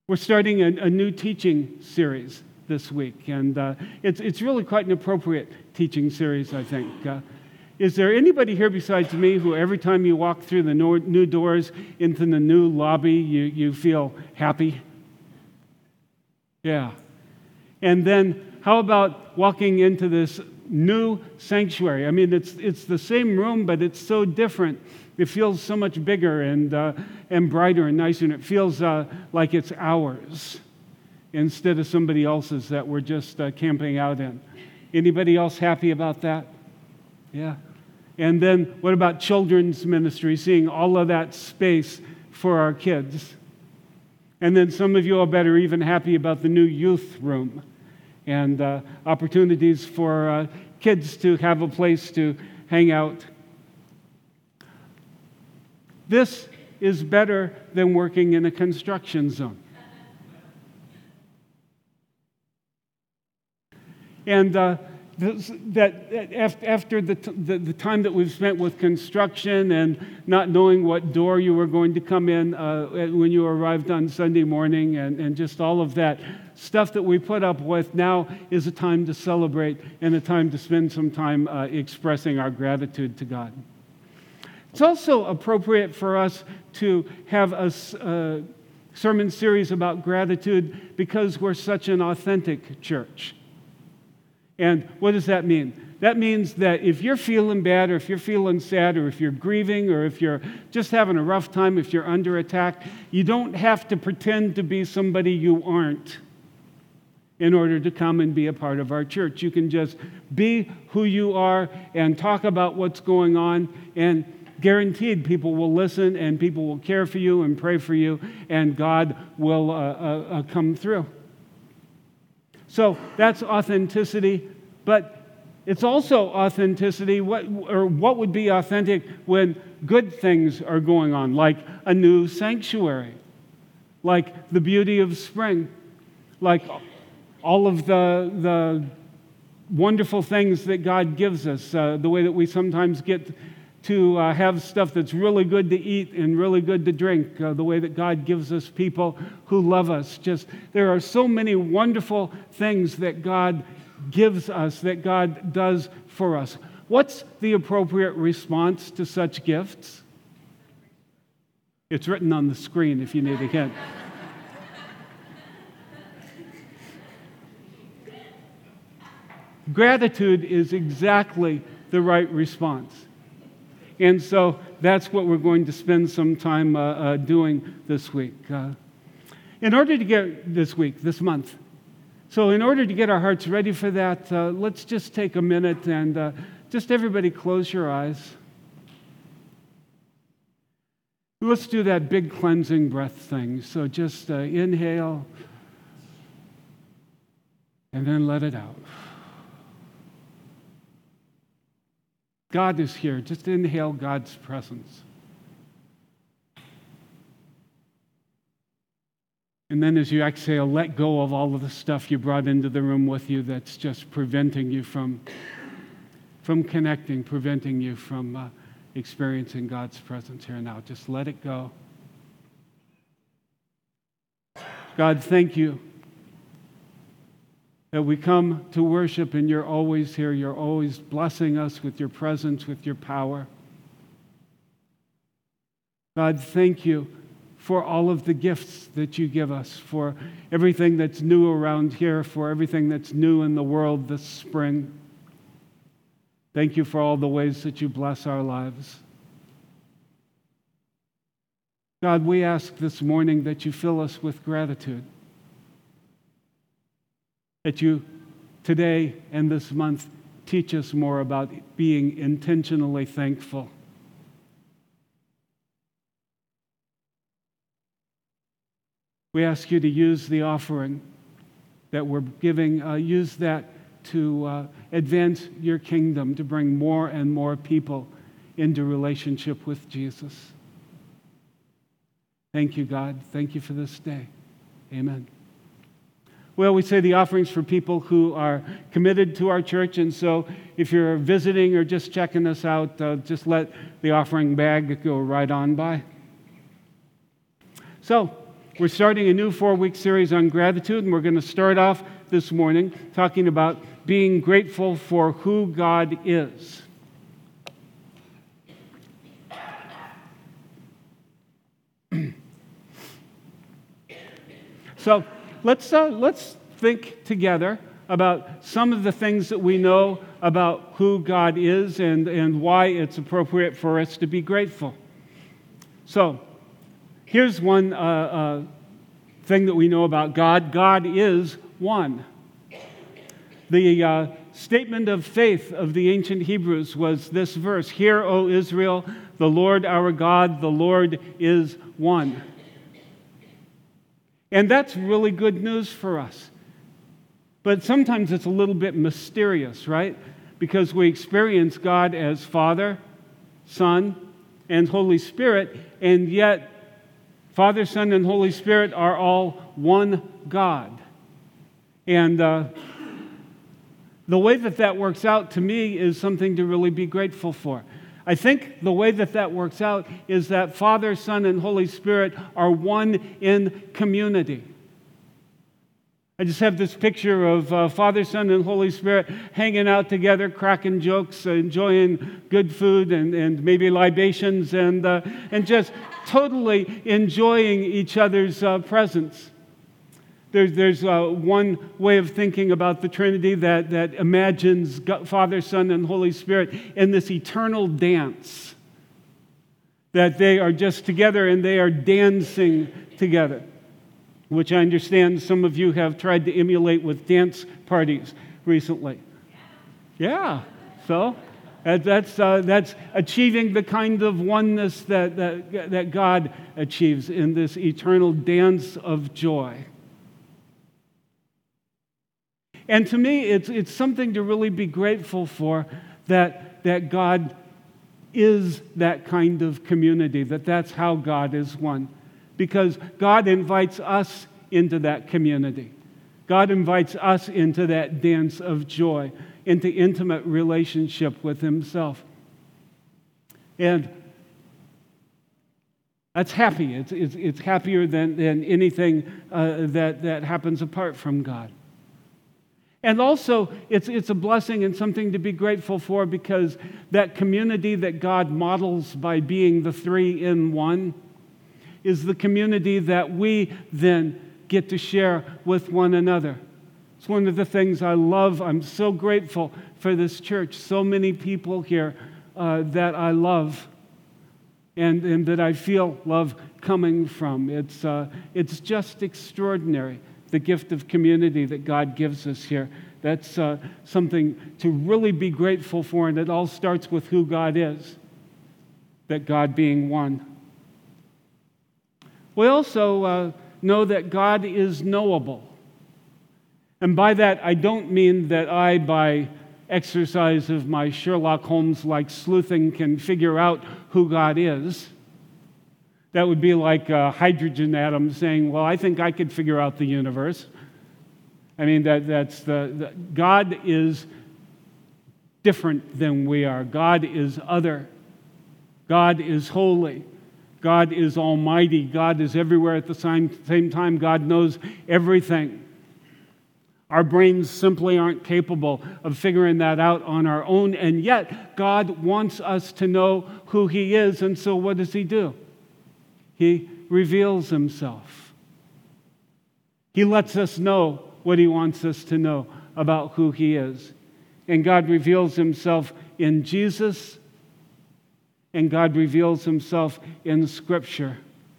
We're starting a new teaching series this week, and it's really quite an appropriate teaching series, I think. Is there anybody here besides me who every time you walk through the new doors into the new lobby, you feel happy? Yeah. And then how about walking into this new sanctuary? I mean, it's the same room, but it's so different. It feels so much bigger and brighter and nicer, and it feels like it's ours instead of somebody else's that we're just camping out in. Anybody else happy about that? Yeah. And then what about children's ministry, seeing all of that space for our kids? And then some of you I bet are even happy about the new youth room and opportunities for kids to have a place to hang out. This is better than working in a construction zone. And after the time that we've spent with construction and not knowing what door you were going to come in when you arrived on Sunday morning and just all of that stuff that we put up with, now is a time to celebrate and a time to spend some time expressing our gratitude to God. It's also appropriate for us to have a sermon series about gratitude because we're such an authentic church. And what does that mean? That means that if you're feeling bad or if you're feeling sad or if you're grieving or if you're just having a rough time, if you're under attack, you don't have to pretend to be somebody you aren't in order to come and be a part of our church. You can just be who you are and talk about what's going on, and guaranteed people will listen and people will care for you and pray for you, and God will come through. So that's authenticity, but it's also authenticity. What would be authentic when good things are going on, like a new sanctuary, like the beauty of spring, like all of the wonderful things that God gives us, the way that we sometimes get to have stuff that's really good to eat and really good to drink, the way that God gives us people who love us. Just there are so many wonderful things that God gives us, that God does for us. What's the appropriate response to such gifts? It's written on the screen if you need a hint. Gratitude is exactly the right response. And so that's what we're going to spend some time doing this week. In order to get this month. So in order to get our hearts ready for that, let's just take a minute and just everybody close your eyes. Let's do that big cleansing breath thing. So just inhale and then let it out. God is here. Just inhale God's presence. And then as you exhale, let go of all of the stuff you brought into the room with you that's just preventing you from connecting, preventing you from experiencing God's presence here now. Just let it go. God, thank you that we come to worship and you're always here. You're always blessing us with your presence, with your power. God, thank you for all of the gifts that you give us, for everything that's new around here, for everything that's new in the world this spring. Thank you for all the ways that you bless our lives. God, we ask this morning that you fill us with gratitude. That you, today and this month, teach us more about being intentionally thankful. We ask you to use the offering that we're giving, use that to advance your kingdom, to bring more and more people into relationship with Jesus. Thank you, God. Thank you for this day. Amen. Well, we say the offerings for people who are committed to our church, and so if you're visiting or just checking us out, just let the offering bag go right on by. So, We're starting a new 4-week series on gratitude, and we're going to start off this morning talking about being grateful for who God is. So let's think together about some of the things that we know about who God is and why it's appropriate for us to be grateful. So here's one thing that we know about God. God is one. The statement of faith of the ancient Hebrews was this verse: "Hear, O Israel, the Lord our God, the Lord is one." And that's really good news for us. But sometimes it's a little bit mysterious, right? Because we experience God as Father, Son, and Holy Spirit, and yet Father, Son, and Holy Spirit are all one God. And the way that works out to me is something to really be grateful for. I think the way that works out is that Father, Son, and Holy Spirit are one in community. I just have this picture of Father, Son, and Holy Spirit hanging out together, cracking jokes, enjoying good food and maybe libations, and just totally enjoying each other's presence. There's one way of thinking about the Trinity that imagines God, Father, Son, and Holy Spirit in this eternal dance, that they are just together and they are dancing together, which I understand some of you have tried to emulate with dance parties recently. Yeah, so that's achieving the kind of oneness that God achieves in this eternal dance of joy. And to me, it's something to really be grateful for, that God is that kind of community, that's how God is one. Because God invites us into that community. God invites us into that dance of joy, into intimate relationship with Himself. And that's happy. It's happier than anything that happens apart from God. And also, it's a blessing and something to be grateful for, because that community that God models by being the three in one is the community that we then get to share with one another. It's one of the things I love. I'm so grateful for this church. So many people here that I love and that I feel love coming from. It's just extraordinary, the gift of community that God gives us here. That's something to really be grateful for, and it all starts with who God is, that God being one. We also know that God is knowable. And by that, I don't mean that I, by exercise of my Sherlock Holmes-like sleuthing, can figure out who God is. That would be like a hydrogen atom saying, well, I think I could figure out the universe. I mean, God is different than we are. God is other. God is holy. God is almighty. God is everywhere at the same time. God knows everything. Our brains simply aren't capable of figuring that out on our own, and yet God wants us to know who He is, and so what does He do? He reveals Himself. He lets us know what He wants us to know about who He is. And God reveals Himself in Jesus, and God reveals Himself in Scripture.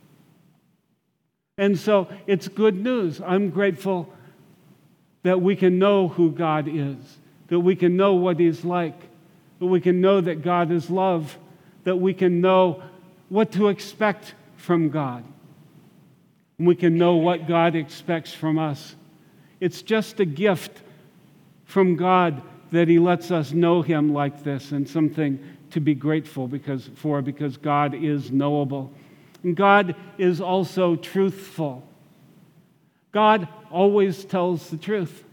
And so it's good news. I'm grateful that we can know who God is, that we can know what He's like, that we can know that God is love, that we can know what to expect from God. And we can know what God expects from us. It's just a gift from God that He lets us know Him like this, and something to be grateful because God is knowable. And God is also truthful. God always tells the truth.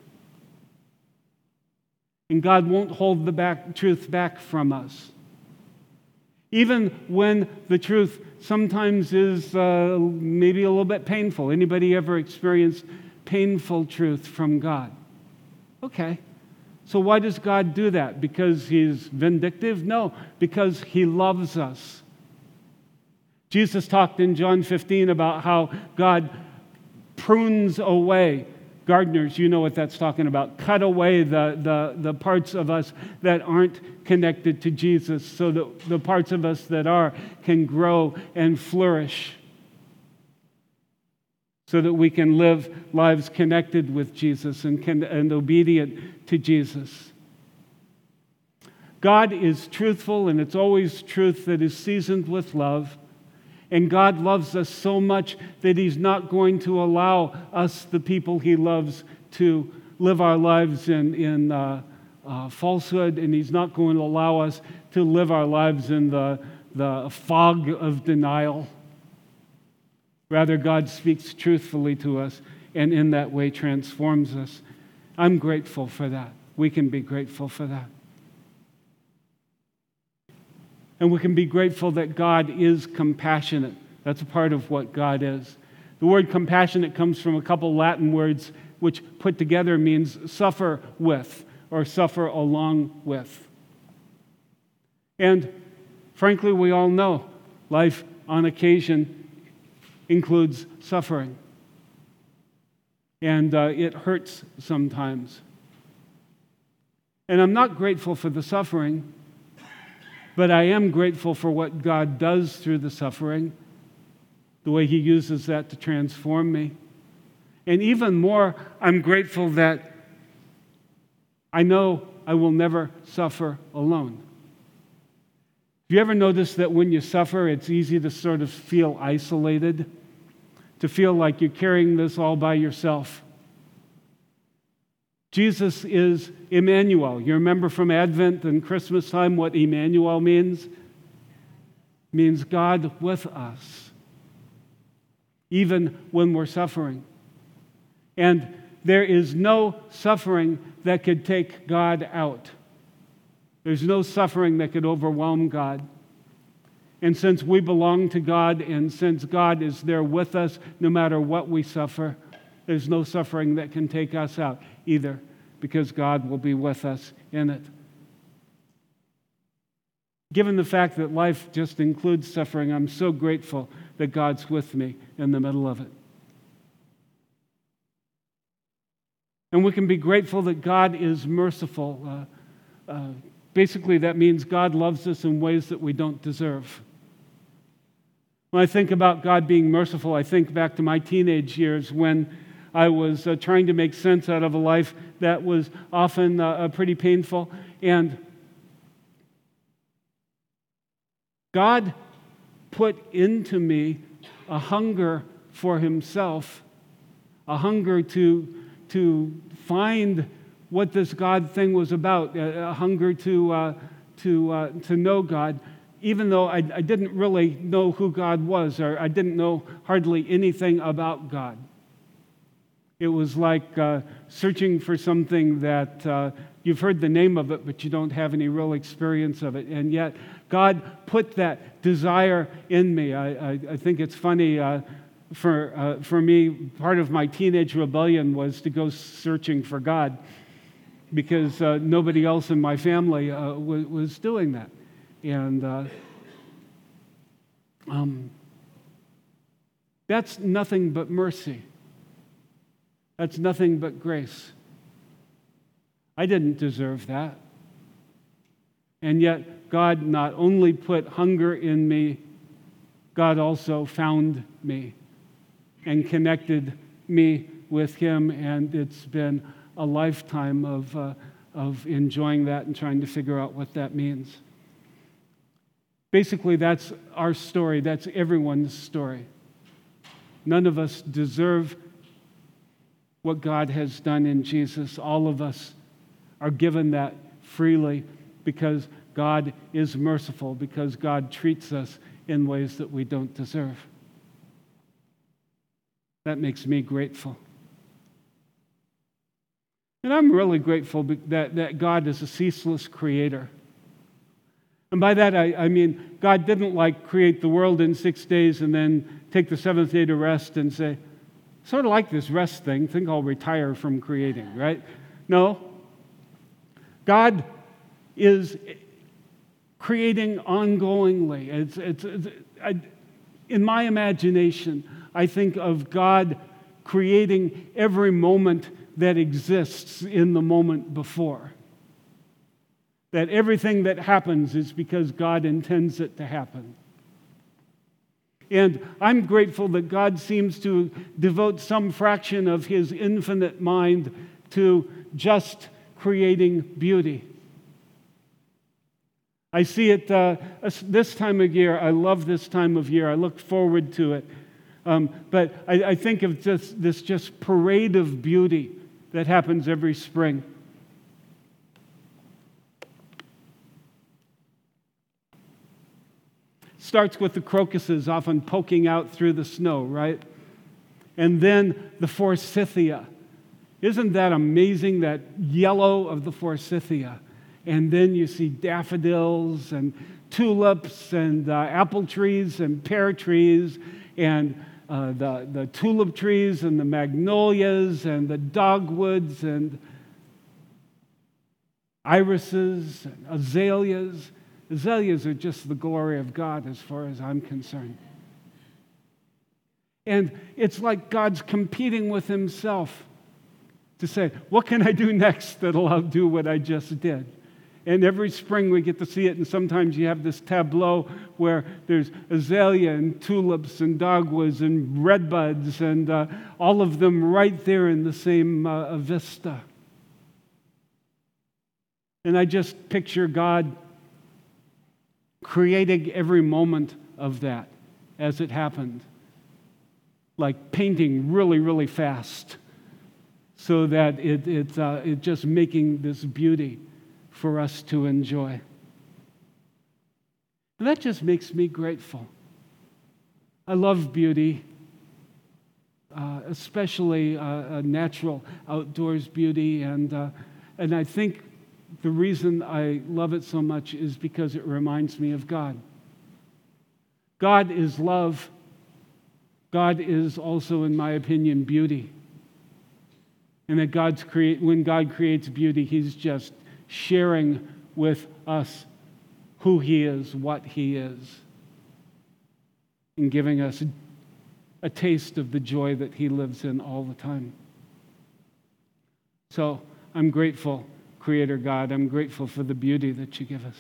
And God won't hold the truth back from us. Even when the truth sometimes is maybe a little bit painful. Anybody ever experienced painful truth from God? Okay. So why does God do that? Because he's vindictive? No, because he loves us. Jesus talked in John 15 about how God prunes away. Gardeners, you know what that's talking about. Cut away the parts of us that aren't connected to Jesus so that the parts of us that are can grow and flourish, so that we can live lives connected with Jesus and obedient to Jesus. God is truthful, and it's always truth that is seasoned with love. And God loves us so much that he's not going to allow us, the people he loves, to live our lives in falsehood, and he's not going to allow us to live our lives in the fog of denial. Rather, God speaks truthfully to us, and in that way transforms us. I'm grateful for that. We can be grateful for that. And we can be grateful that God is compassionate. That's a part of what God is. The word compassionate comes from a couple Latin words which put together means suffer with or suffer along with. And frankly, we all know life on occasion includes suffering. And it hurts sometimes. And I'm not grateful for the suffering, but I am grateful for what God does through the suffering, the way he uses that to transform me. And even more, I'm grateful that I know I will never suffer alone. Have you ever noticed that when you suffer, it's easy to sort of feel isolated, to feel like you're carrying this all by yourself? Jesus is Emmanuel. You remember from Advent and Christmas time what Emmanuel means? It means God with us, even when we're suffering. And there is no suffering that could take God out. There's no suffering that could overwhelm God. And since we belong to God, and since God is there with us no matter what we suffer, there's no suffering that can take us out either, because God will be with us in it. Given the fact that life just includes suffering, I'm so grateful that God's with me in the middle of it. And we can be grateful that God is merciful. Basically, that means God loves us in ways that we don't deserve. When I think about God being merciful, I think back to my teenage years when I was trying to make sense out of a life that was often pretty painful. And God put into me a hunger for himself, a hunger to find what this God thing was about, a hunger to know God, even though I didn't really know who God was, or I didn't know hardly anything about God. It was like searching for something that you've heard the name of it, but you don't have any real experience of it. And yet, God put that desire in me. I think it's funny, for me, part of my teenage rebellion was to go searching for God, because nobody else in my family was doing that. And that's nothing but mercy. That's nothing but grace. I didn't deserve that. And yet, God not only put hunger in me, God also found me and connected me with him, and it's been a lifetime of enjoying that and trying to figure out what that means. Basically, that's our story. That's everyone's story. None of us deserve what God has done in Jesus. All of us are given that freely because God is merciful, because God treats us in ways that we don't deserve. That makes me grateful. And I'm really grateful that God is a ceaseless creator. And by that, I mean, God didn't create the world in 6 days and then take the seventh day to rest and say, sort of like this rest thing, think I'll retire from creating, right? No. God is creating ongoingly. In my imagination, I think of God creating every moment that exists in the moment before. That everything that happens is because God intends it to happen. And I'm grateful that God seems to devote some fraction of His infinite mind to just creating beauty. I see it this time of year. I love this time of year. I look forward to it. But I think of this parade of beauty that happens every spring. Starts with the crocuses often poking out through the snow, right? And then the forsythia. Isn't that amazing, that yellow of the forsythia? And then you see daffodils and tulips and apple trees and pear trees and the tulip trees and the magnolias and the dogwoods and irises and azaleas. Azaleas are just the glory of God as far as I'm concerned. And it's like God's competing with Himself to say, what can I do next that'll outdo what I just did? And every spring we get to see it, and sometimes you have this tableau where there's azalea and tulips and dogwoods and redbuds and all of them right there in the same vista. And I just picture God creating every moment of that as it happened, like painting really, really fast so that it's just making this beauty for us to enjoy. And that just makes me grateful. I love beauty, especially natural outdoors beauty, and I think the reason I love it so much is because it reminds me of God. God is love. God is also, in my opinion, beauty. And that when God creates beauty, He's just sharing with us who He is, what He is, and giving us a taste of the joy that He lives in all the time. So I'm grateful, Creator God. I'm grateful for the beauty that You give us.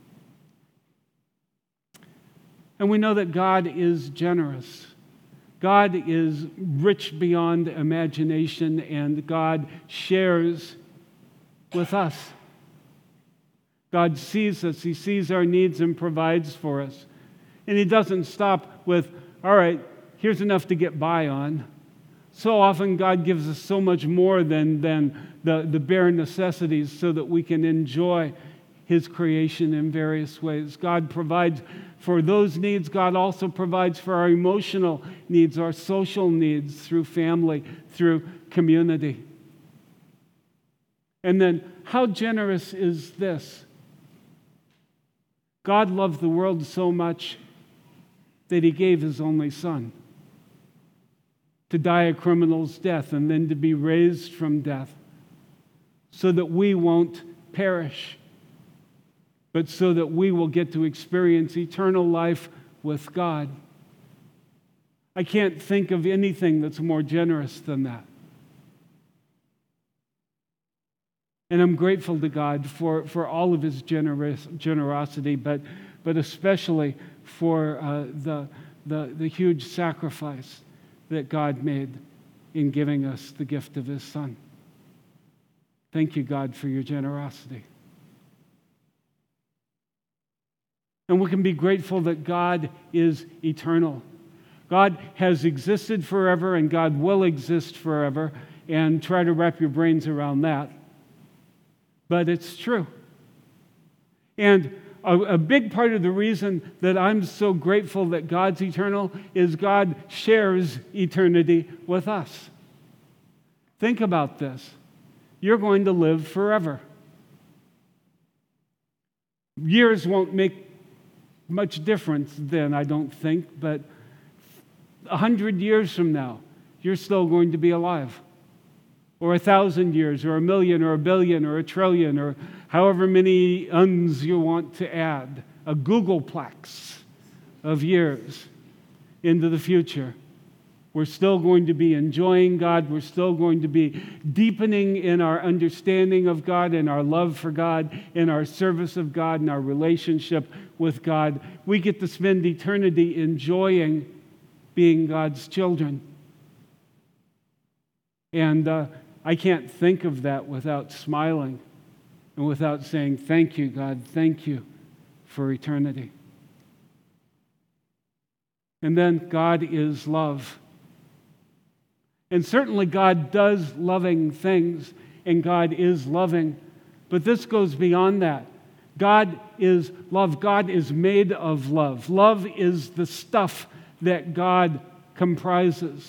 And we know that God is generous. God is rich beyond imagination, and God shares with us. God sees us. He sees our needs and provides for us. And He doesn't stop with, all right, here's enough to get by on. So often God gives us so much more than the bare necessities so that we can enjoy His creation in various ways. God provides for those needs. God also provides for our emotional needs, our social needs through family, through community. And then, how generous is this? God loved the world so much that He gave His only Son to die a criminal's death and then to be raised from death so that we won't perish, but so that we will get to experience eternal life with God. I can't think of anything that's more generous than that. And I'm grateful to God for all of His generosity, but especially for the huge sacrifice that God made in giving us the gift of His Son. Thank you, God, for Your generosity. And we can be grateful that God is eternal. God has existed forever, and God will exist forever, and try to wrap your brains around that. But it's true. And a big part of the reason that I'm so grateful that God's eternal is God shares eternity with us. Think about this. You're going to live forever. Years won't make much difference then, I don't think, but 100 years from now, you're still going to be alive. Or 1,000 years, or 1,000,000, or 1,000,000,000, or 1,000,000,000,000, or however many uns you want to add. A Googleplex of years into the future. We're still going to be enjoying God. We're still going to be deepening in our understanding of God, in our love for God, in our service of God, in our relationship with God. We get to spend eternity enjoying being God's children. And I can't think of that without smiling and without saying, thank you, God, thank you for eternity. And then God is love. And certainly God does loving things, and God is loving. But this goes beyond that. God is love. God is made of love. Love is the stuff that God comprises.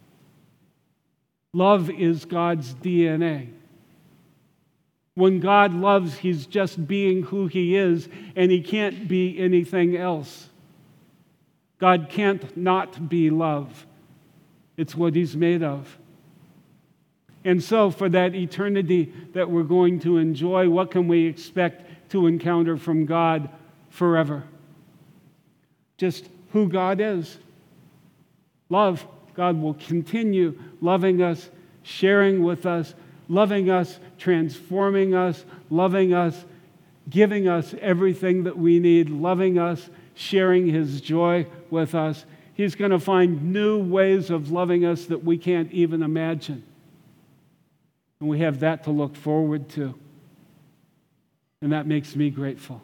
Love is God's DNA. When God loves, He's just being who He is, and He can't be anything else. God can't not be love. It's what He's made of. And so for that eternity that we're going to enjoy, what can we expect to encounter from God forever? Just who God is. Love. God will continue loving us, sharing with us, loving us, transforming us, loving us, giving us everything that we need, loving us, sharing His joy with us. He's going to find new ways of loving us that we can't even imagine. And we have that to look forward to. And that makes me grateful.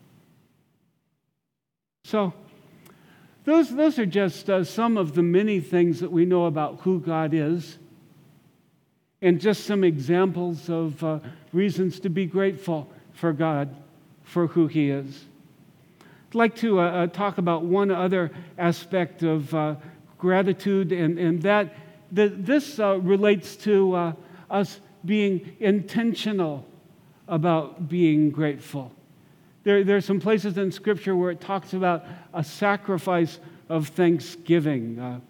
So, those are just some of the many things that we know about who God is, and just some examples of reasons to be grateful for God, for who He is. I'd like to talk about one other aspect of gratitude, and this relates to us being intentional about being grateful. There's some places in Scripture where it talks about a sacrifice of thanksgiving.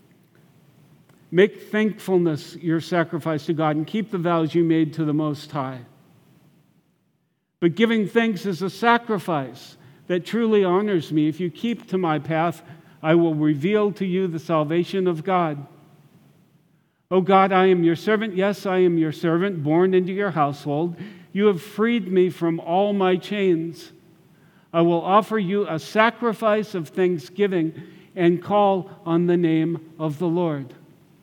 Make thankfulness your sacrifice to God and keep the vows you made to the Most High. But giving thanks is a sacrifice that truly honors me. If you keep to my path, I will reveal to you the salvation of God. O God, I am your servant. Yes, I am your servant, born into your household. You have freed me from all my chains. I will offer you a sacrifice of thanksgiving and call on the name of the Lord.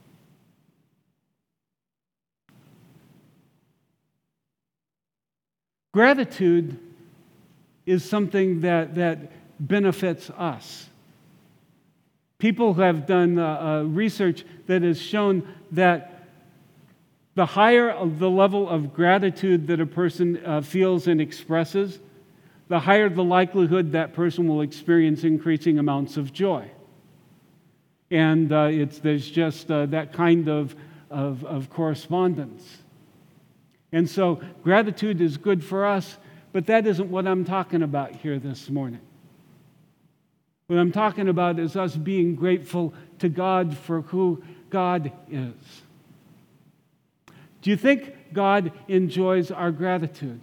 Gratitude is something that benefits us. People have done research that has shown that the higher the level of gratitude that a person feels and expresses, the higher the likelihood that person will experience increasing amounts of joy. And there's just that kind of correspondence. And so gratitude is good for us, but that isn't what I'm talking about here this morning. What I'm talking about is us being grateful to God for who God is. Do you think God enjoys our gratitude?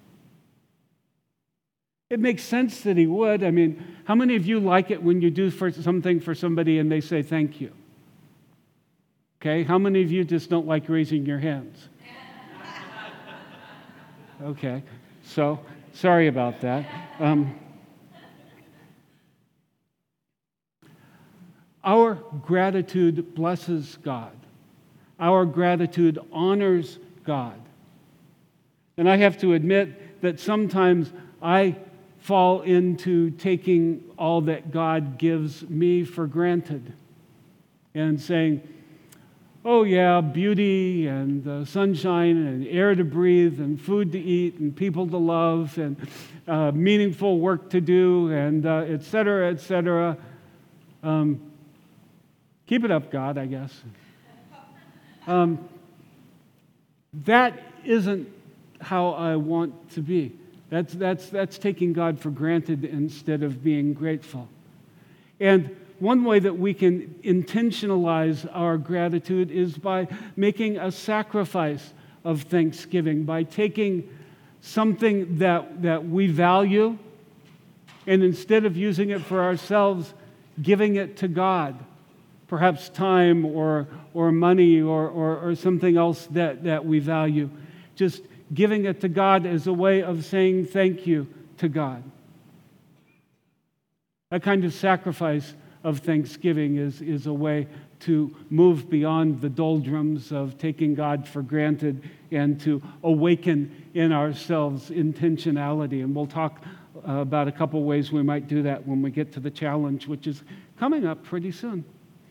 It makes sense that He would. I mean, how many of you like it when you do something for somebody and they say thank you? Okay, how many of you just don't like raising your hands? Okay, so sorry about that. Our gratitude blesses God. Our gratitude honors God. And I have to admit that sometimes I fall into taking all that God gives me for granted and saying, oh yeah, beauty and sunshine and air to breathe and food to eat and people to love and meaningful work to do and et cetera, et cetera. Keep it up, God, I guess. That isn't how I want to be. That's taking God for granted instead of being grateful. And one way that we can intentionalize our gratitude is by making a sacrifice of thanksgiving, by taking something that we value, and instead of using it for ourselves, giving it to God. Perhaps time or money or something else that we value. Just giving it to God as a way of saying thank you to God. That kind of sacrifice of thanksgiving is a way to move beyond the doldrums of taking God for granted and to awaken in ourselves intentionality. And we'll talk about a couple ways we might do that when we get to the challenge, which is coming up pretty soon.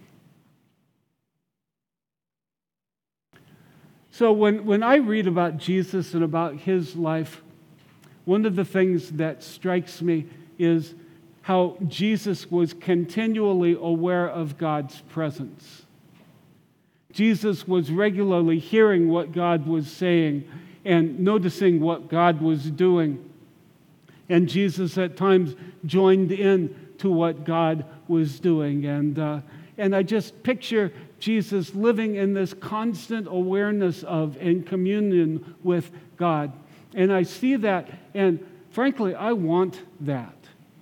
So when I read about Jesus and about his life, one of the things that strikes me is how Jesus was continually aware of God's presence. Jesus was regularly hearing what God was saying and noticing what God was doing. And Jesus at times joined in to what God was doing. And I just picture Jesus living in this constant awareness of and communion with God. And I see that, and frankly, I want that.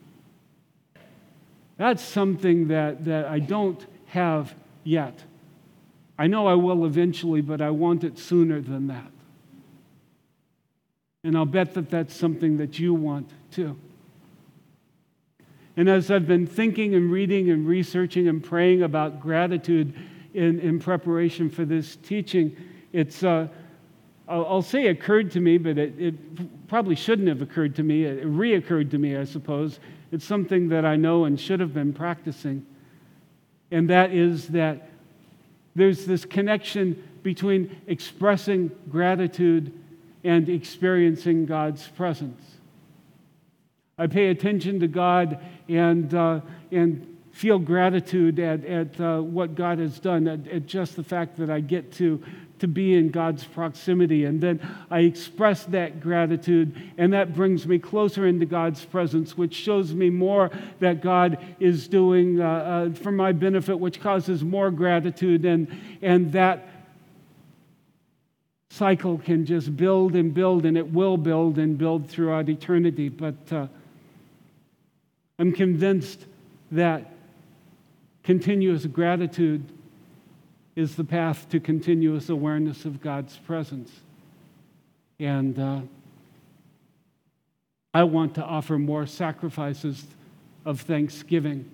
That's something that I don't have yet. I know I will eventually, but I want it sooner than that. And I'll bet that that's something that you want too. And as I've been thinking and reading and researching and praying about gratitude in preparation for this teaching, it's, I'll say occurred to me, but it probably shouldn't have occurred to me. It reoccurred to me, I suppose. It's something that I know and should have been practicing. And that is that there's this connection between expressing gratitude and experiencing God's presence. I pay attention to God and feel gratitude at what God has done, at just the fact that I get to be in God's proximity. And then I express that gratitude, and that brings me closer into God's presence, which shows me more that God is doing for my benefit, which causes more gratitude, and that cycle can just build, and it will build and build throughout eternity. But I'm convinced that continuous gratitude is the path to continuous awareness of God's presence. And I want to offer more sacrifices of thanksgiving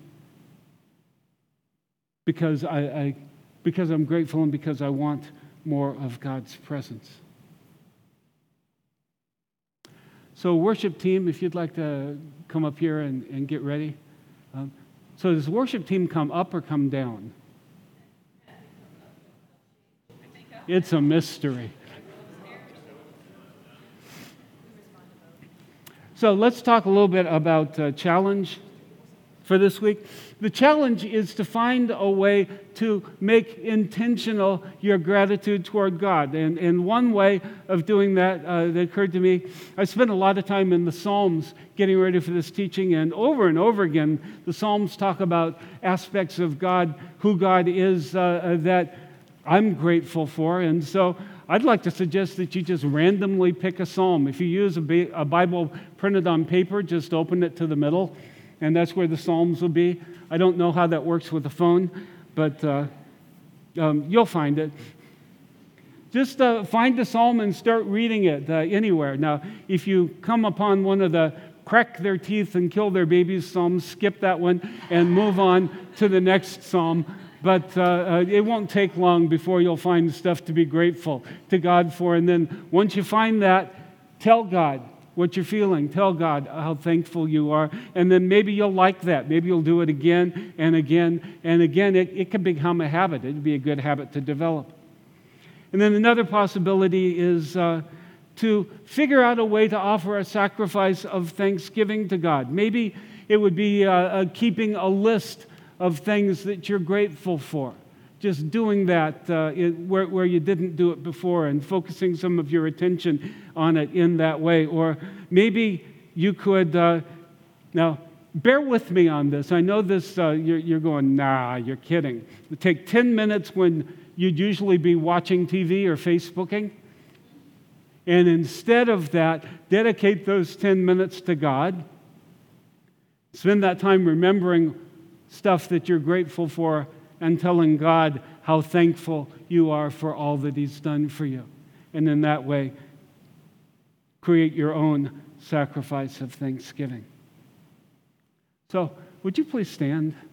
because I'm grateful and because I want more of God's presence. So worship team, if you'd like to come up here and get ready. So does the worship team come up or come down? It's a mystery. So let's talk a little bit about challenge for this week. The challenge is to find a way to make intentional your gratitude toward God. And one way of doing that that occurred to me, I spent a lot of time in the Psalms getting ready for this teaching, and over again, the Psalms talk about aspects of God, who God is, that I'm grateful for. And so I'd like to suggest that you just randomly pick a psalm. If you use a Bible printed on paper, just open it to the middle, and that's where the Psalms will be. I don't know how that works with a phone, but you'll find it. Just find the psalm and start reading it anywhere. Now, if you come upon one of the crack their teeth and kill their babies psalms, skip that one and move on to the next psalm. But it won't take long before you'll find stuff to be grateful to God for. And then once you find that, tell God what you're feeling. Tell God how thankful you are. And then maybe you'll like that. Maybe you'll do it again and again and again. It could become a habit. It'd be a good habit to develop. And then another possibility is to figure out a way to offer a sacrifice of thanksgiving to God. Maybe it would be keeping a list of things that you're grateful for. just doing that where you didn't do it before and focusing some of your attention on it in that way. Or maybe you could, now, bear with me on this. I know this, you're going, nah, you're kidding. Take 10 minutes when you'd usually be watching TV or Facebooking, and instead of that, dedicate those 10 minutes to God. Spend that time remembering stuff that you're grateful for and telling God how thankful you are for all that He's done for you. And in that way, create your own sacrifice of thanksgiving. So, would you please stand?